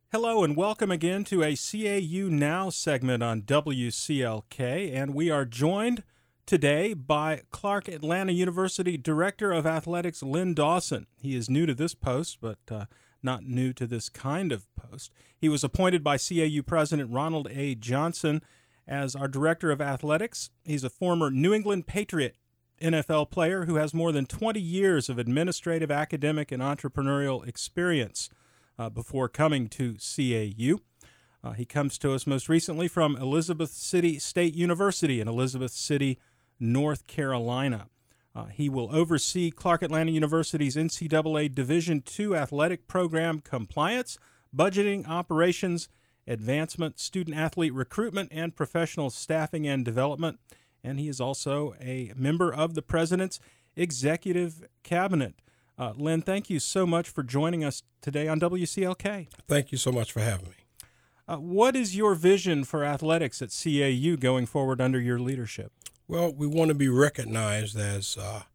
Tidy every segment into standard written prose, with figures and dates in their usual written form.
Hello and welcome again to a CAU Now segment on WCLK, and we are joined today by Clark Atlanta University Director of Athletics Len Dawson. He is new to this post, but not new to this kind of post. He was appointed by CAU President Ronald A. Johnson as our Director of Athletics. He's a former New England Patriot NFL player who has more than 20 years of administrative, academic, and entrepreneurial experience before coming to CAU. He comes to us most recently from Elizabeth City State University in Elizabeth City, North Carolina. He will oversee Clark Atlanta University's NCAA Division II athletic program compliance, budgeting, operations, advancement, student-athlete recruitment, and professional staffing and development. And he is also a member of the President's Executive Cabinet. Len, thank you so much for joining us today on WCLK. Thank you so much for having me. What is your vision for athletics at CAU going forward under your leadership? Well, we want to be recognized as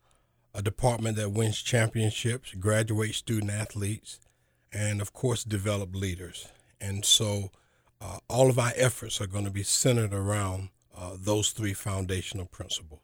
a department that wins championships, graduates student athletes, and, of course, develop leaders. And so all of our efforts are going to be centered around those three foundational principles.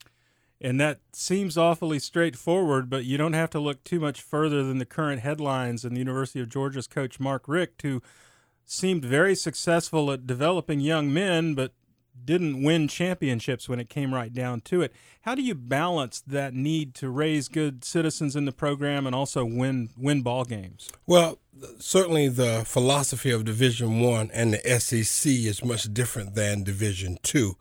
And that seems awfully straightforward, but you don't have to look too much further than the current headlines in the University of Georgia's coach Mark Richt, who seemed very successful at developing young men, but didn't win championships when it came right down to it. How do you balance that need to raise good citizens in the program and also win ball games? Well, certainly the philosophy of Division I and the SEC is much different than Division II.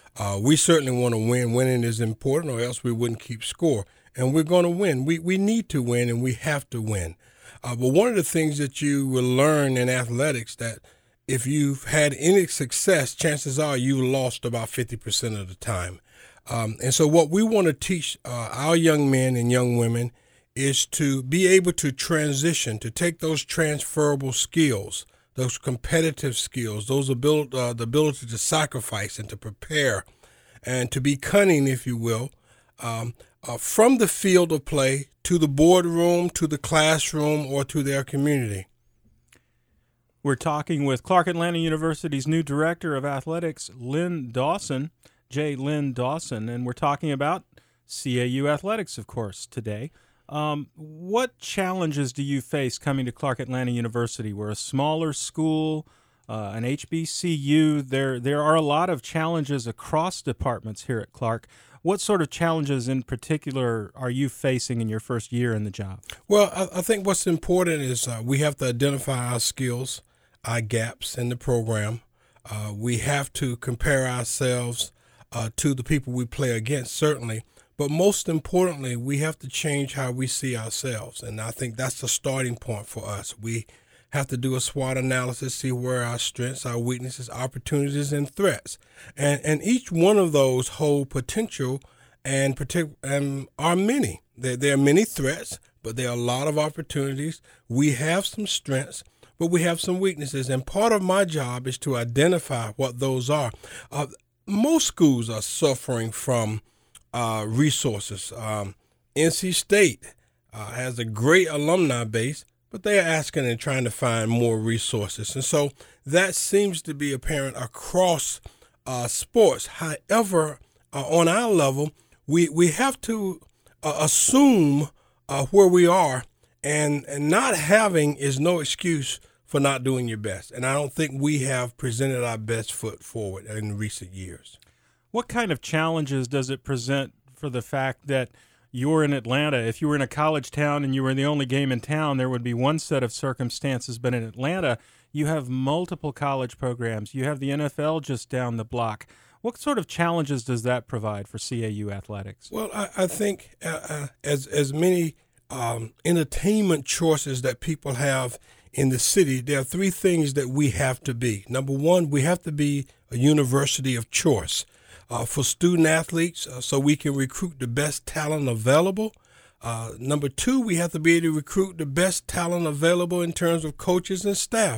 We certainly want to win. Winning is important, or else we wouldn't keep score. And we're going to win. We need to win, and we have to win. But one of the things that you will learn in athletics that if you've had any success, chances are you lost about 50% of the time. And so what we want to teach our young men and young women is to be able to transition, to take those transferable skills, those competitive skills, the ability to sacrifice and to prepare and to be cunning, if you will, from the field of play to the boardroom, to the classroom, or to their community. We're talking with Clark Atlanta University's new Director of Athletics, Len Dawson, J. Len Dawson, and we're talking about CAU athletics, of course, today. What challenges do you face coming to Clark Atlanta University? We're a smaller school, an HBCU. There are a lot of challenges across departments here at Clark. What sort of challenges in particular are you facing in your first year in the job? Well, I think what's important is we have to identify our skills, our gaps in the program. We have to compare ourselves to the people we play against, certainly. But most importantly, we have to change how we see ourselves. And I think that's the starting point for us. We have to do a SWOT analysis, see where our strengths, our weaknesses, opportunities, and threats. And each one of those hold potential and are many. There are many threats, but there are a lot of opportunities. We have some strengths, but we have some weaknesses. And part of my job is to identify what those are. Most schools are suffering from resources. NC State has a great alumni base, but they are asking and trying to find more resources. And so that seems to be apparent across sports. However, on our level, we have to assume where we are, and not having is no excuse for not doing your best. And I don't think we have presented our best foot forward in recent years. What kind of challenges does it present for the fact that you're in Atlanta? If you were in a college town and you were the only game in town, there would be one set of circumstances. But in Atlanta, you have multiple college programs. You have the NFL just down the block. What sort of challenges does that provide for CAU athletics? Well, I think as many entertainment choices that people have in the city, there are three things that we have to be. Number one, we have to be a university of choice. For student athletes, so we can recruit the best talent available. Number two, we have to be able to recruit the best talent available in terms of coaches and staff.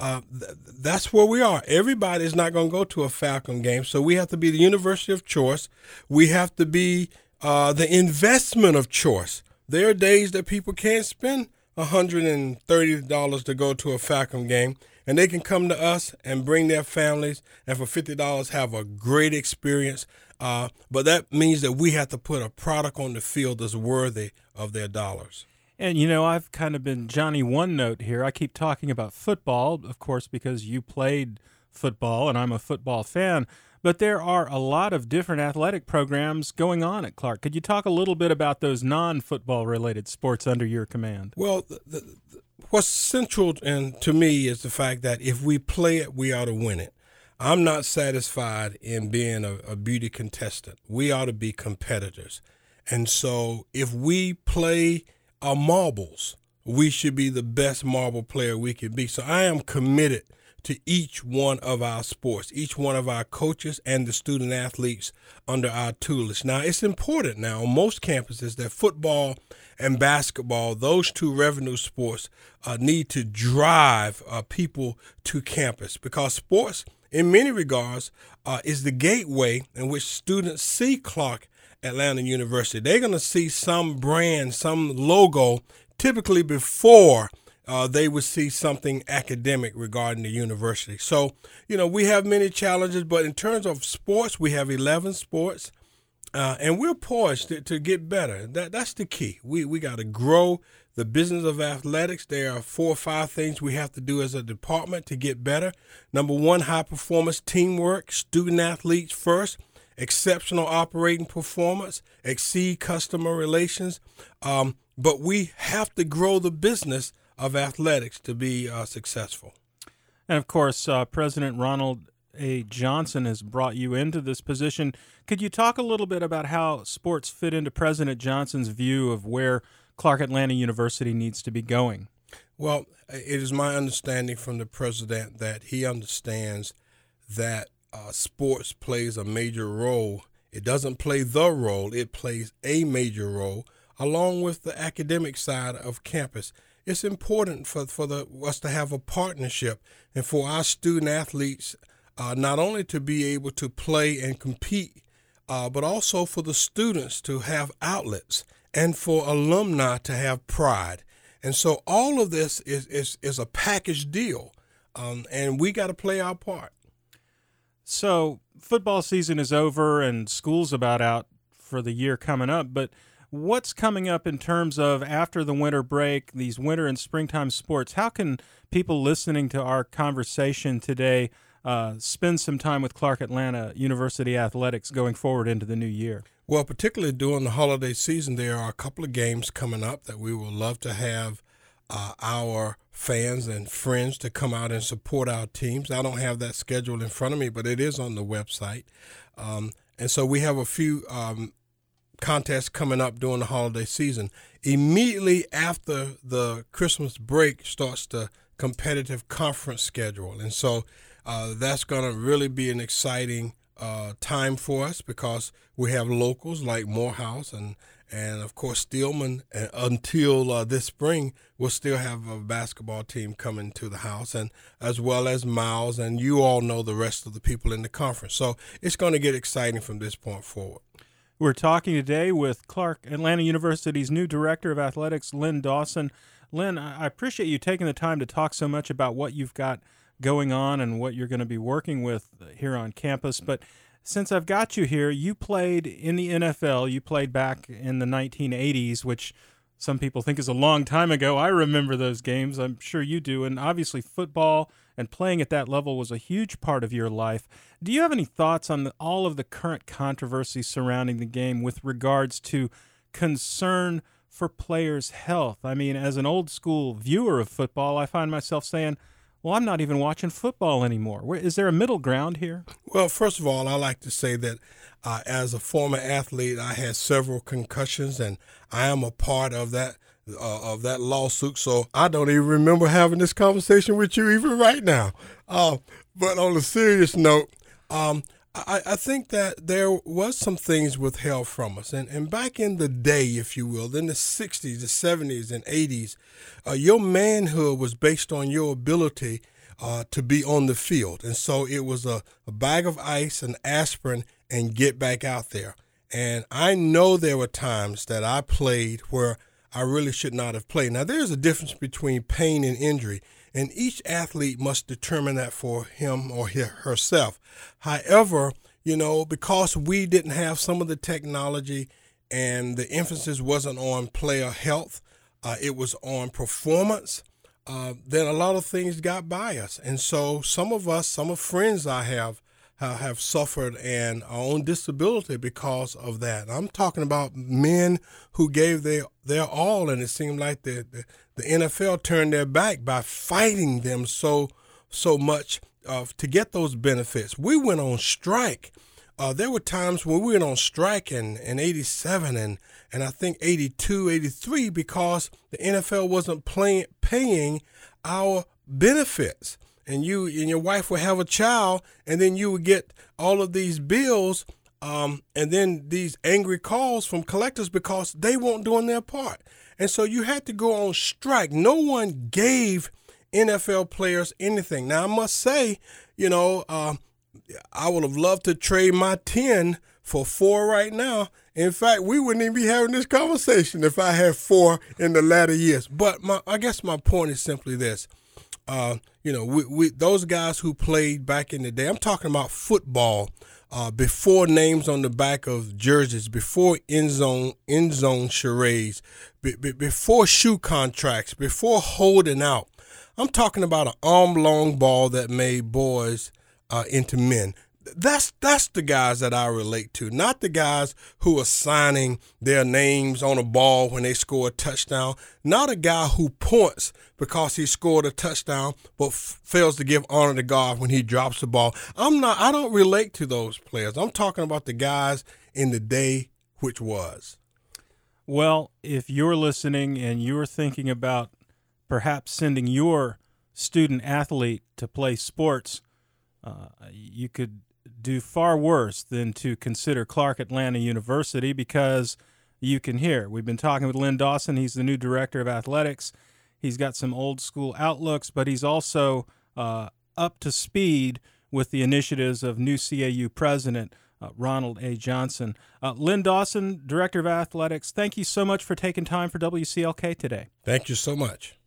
That's where we are. Everybody's not going to go to a Falcon game, so we have to be the university of choice. We have to be the investment of choice. There are days that people can't spend $130 to go to a Falcon game, and they can come to us and bring their families, and for $50 have a great experience. But that means that we have to put a product on the field that's worthy of their dollars. And, I've kind of been Johnny One Note here. I keep talking about football, of course, because you played football and I'm a football fan. But there are a lot of different athletic programs going on at Clark. Could you talk a little bit about those non-football related sports under your command? Well, what's central to me is the fact that if we play it, we ought to win it. I'm not satisfied in being a beauty contestant. We ought to be competitors. And so if we play marbles, we should be the best marble player we can be. So I am committed to each one of our sports, each one of our coaches and the student athletes under our tutelage. Now, it's important now on most campuses that football and basketball, those two revenue sports, need to drive people to campus, because sports, in many regards, is the gateway in which students see Clark Atlanta University. They're going to see some brand, some logo, typically before they would see something academic regarding the university. So, we have many challenges, but in terms of sports, we have 11 sports, and we're poised to get better. That's the key. We got to grow the business of athletics. There are 4 or 5 things we have to do as a department to get better. Number one, high performance teamwork, student athletes first, exceptional operating performance, exceed customer relations. But we have to grow the business of athletics to be successful. And, of course, President Ronald A. Johnson has brought you into this position. Could you talk a little bit about how sports fit into President Johnson's view of where Clark Atlanta University needs to be going? Well, it is my understanding from the president that he understands that sports plays a major role. It doesn't play the role, it plays a major role along with the academic side of campus. It's important for us to have a partnership and for our student athletes not only to be able to play and compete, but also for the students to have outlets and for alumni to have pride. And so all of this is a package deal, and we got to play our part. So football season is over and school's about out for the year coming up, but what's coming up in terms of after the winter break, these winter and springtime sports? How can people listening to our conversation today spend some time with Clark Atlanta University athletics going forward into the new year? Well, particularly during the holiday season, there are a couple of games coming up that we would love to have our fans and friends to come out and support our teams. I don't have that schedule in front of me, but it is on the website. And so we have a few contests coming up during the holiday season. Immediately after the Christmas break starts the competitive conference schedule. And so that's going to really be an exciting time for us, because we have locals like Morehouse and of course Stillman. And until this spring, we'll still have a basketball team coming to the house, and as well as Miles, and you all know the rest of the people in the conference. So it's going to get exciting from this point forward. We're talking today with Clark Atlanta University's new Director of Athletics, Lynn Dawson. Lynn, I appreciate you taking the time to talk so much about what you've got going on and what you're going to be working with here on campus. But since I've got you here, you played in the NFL. You played back in the 1980s, which some people think is a long time ago. I remember those games. I'm sure you do. And obviously football and playing at that level was a huge part of your life. Do you have any thoughts on all of the current controversy surrounding the game with regards to concern for players' health? I mean, as an old school viewer of football, I find myself saying, well, I'm not even watching football anymore. Is there a middle ground here? Well, first of all, I like to say that as a former athlete, I had several concussions, and I am a part of that lawsuit. So I don't even remember having this conversation with you even right now. But on a serious note, I think that there was some things withheld from us. And back in the day, if you will, in the 60s, the 70s, and 80s, your manhood was based on your ability to be on the field. And so it was a bag of ice, an aspirin, and get back out there. And I know there were times that I played where I really should not have played. Now, there's a difference between pain and injury, and each athlete must determine that for him or herself. However, because we didn't have some of the technology and the emphasis wasn't on player health, it was on performance, then a lot of things got by us. And so some of friends I have suffered and are on disability because of that. I'm talking about men who gave their all, and it seemed like the NFL turned their back by fighting them so much to get those benefits. We went on strike. There were times when we went on strike in 87 and I think 82, 83 because the NFL wasn't paying our benefits. And you and your wife would have a child, and then you would get all of these bills, and then these angry calls from collectors because they weren't doing their part. And so you had to go on strike. No one gave NFL players anything. Now, I must say, I would have loved to trade my 10 for 4 right now. In fact, we wouldn't even be having this conversation if I had 4 in the latter years. But I guess my point is simply this. We those guys who played back in the day, I'm talking about football, before names on the back of jerseys, before end zone charades, before shoe contracts, before holding out. I'm talking about an arm-long ball that made boys into men. That's the guys that I relate to, not the guys who are signing their names on a ball when they score a touchdown, not a guy who points because he scored a touchdown but fails to give honor to God when he drops the ball. I don't relate to those players. I'm talking about the guys in the day which was. Well, if you're listening and you're thinking about perhaps sending your student athlete to play sports, you could do far worse than to consider Clark Atlanta University, because you can hear. We've been talking with Len Dawson. He's the new director of athletics. He's got some old school outlooks, but he's also up to speed with the initiatives of new CAU president Ronald A. Johnson. Len Dawson, director of athletics, thank you so much for taking time for WCLK today. Thank you so much.